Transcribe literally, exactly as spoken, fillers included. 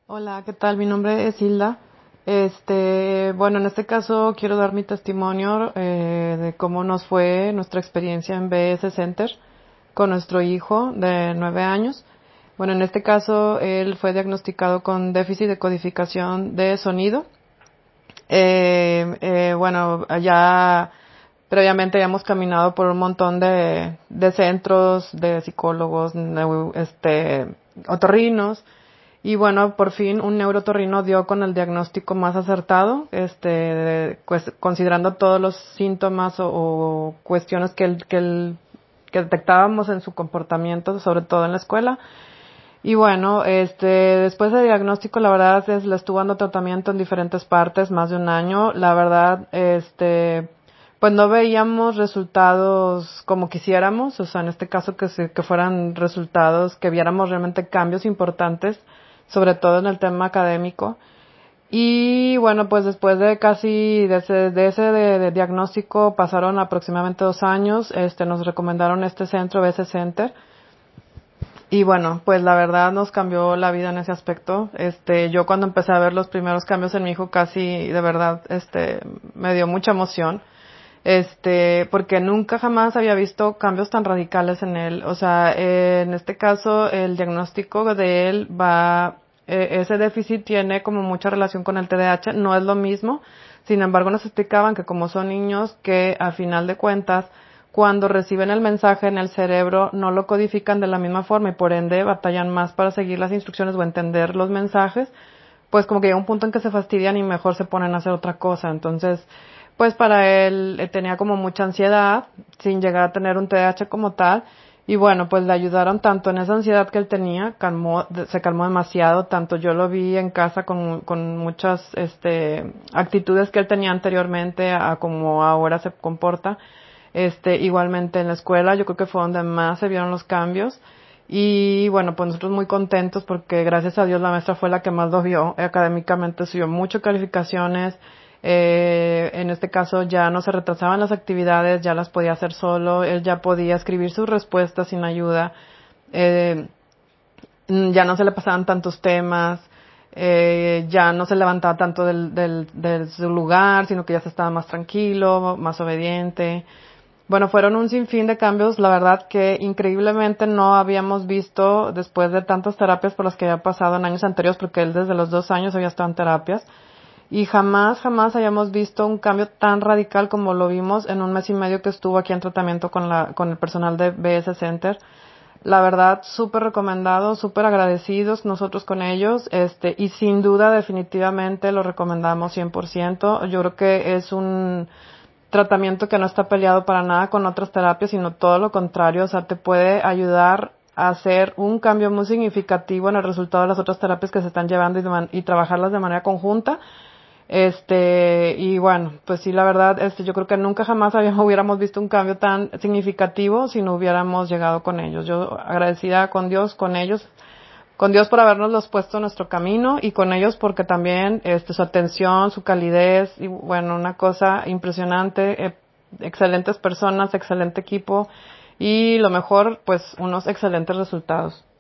Hola, ¿qué tal? Mi nombre es Hilda. Este, bueno, en este caso quiero dar mi testimonio eh, de cómo nos fue nuestra experiencia en B S Center con nuestro hijo de nueve años. Bueno, en este caso él fue diagnosticado con déficit de codificación de sonido. Eh, eh, bueno, ya previamente habíamos caminado por un montón de, de centros, de psicólogos, neu- este, otorrinos. Y bueno, por fin un neurotorrino dio con el diagnóstico más acertado, este, pues, considerando todos los síntomas o, o cuestiones que, el, que, el, que detectábamos en su comportamiento, sobre todo en la escuela. Y bueno, este, después del diagnóstico, la verdad es, le estuvo dando tratamiento en diferentes partes, más de un año. La verdad, este, pues no veíamos resultados como quisiéramos, o sea, en este caso que se, que fueran resultados, que viéramos realmente cambios importantes, sobre todo en el tema académico. Y bueno, pues después de casi, de ese, de ese de, de diagnóstico pasaron aproximadamente dos años, este, nos recomendaron este centro, B S Center. Y bueno, pues la verdad nos cambió la vida en ese aspecto. Este, yo cuando empecé a ver los primeros cambios en mi hijo casi de verdad, este, me dio mucha emoción. Este, porque nunca jamás había visto cambios tan radicales en él. O sea, eh, en este caso el diagnóstico de él va, eh, ese déficit tiene como mucha relación con el T D A H, no es lo mismo. Sin embargo, nos explicaban que como son niños que a final de cuentas cuando reciben el mensaje en el cerebro no lo codifican de la misma forma y por ende batallan más para seguir las instrucciones o entender los mensajes, pues como que llega un punto en que se fastidian y mejor se ponen a hacer otra cosa. Entonces, pues para él eh, tenía como mucha ansiedad sin llegar a tener un T D A H como tal. Y bueno, pues le ayudaron tanto en esa ansiedad que él tenía, calmó, se calmó demasiado, tanto yo lo vi en casa con, con muchas, este, actitudes que él tenía anteriormente a como ahora se comporta. Este, igualmente en la escuela, yo creo que fue donde más se vieron los cambios. Y bueno, pues nosotros muy contentos porque gracias a Dios la maestra fue la que más lo vio. Académicamente subió mucho calificaciones. Eh, en este caso ya no se retrasaban las actividades, ya las podía hacer solo. Él ya podía escribir sus respuestas sin ayuda. Eh, ya no se le pasaban tantos temas. Eh, ya no se levantaba tanto del, del, de su lugar, sino que ya se estaba más tranquilo, más obediente. Bueno, fueron un sinfín de cambios, la verdad que increíblemente no habíamos visto después de tantas terapias por las que había pasado en años anteriores, porque él desde los dos años había estado en terapias, y jamás, jamás habíamos visto un cambio tan radical como lo vimos en un mes y medio que estuvo aquí en tratamiento con la, con el personal de B S Center. La verdad, súper recomendado, súper agradecidos nosotros con ellos, este, y sin duda definitivamente lo recomendamos cien por ciento. Yo creo que es un tratamiento que no está peleado para nada con otras terapias, sino todo lo contrario, o sea, te puede ayudar a hacer un cambio muy significativo en el resultado de las otras terapias que se están llevando y, de man- y trabajarlas de manera conjunta. Este, y bueno, pues sí, la verdad, este, yo creo que nunca jamás habíamos, hubiéramos visto un cambio tan significativo si no hubiéramos llegado con ellos. Yo agradecida con Dios, con ellos, con Dios por habernos los puesto en nuestro camino y con ellos porque también, este, su atención, su calidez y bueno, una cosa impresionante, eh, excelentes personas, excelente equipo y lo mejor, pues, unos excelentes resultados.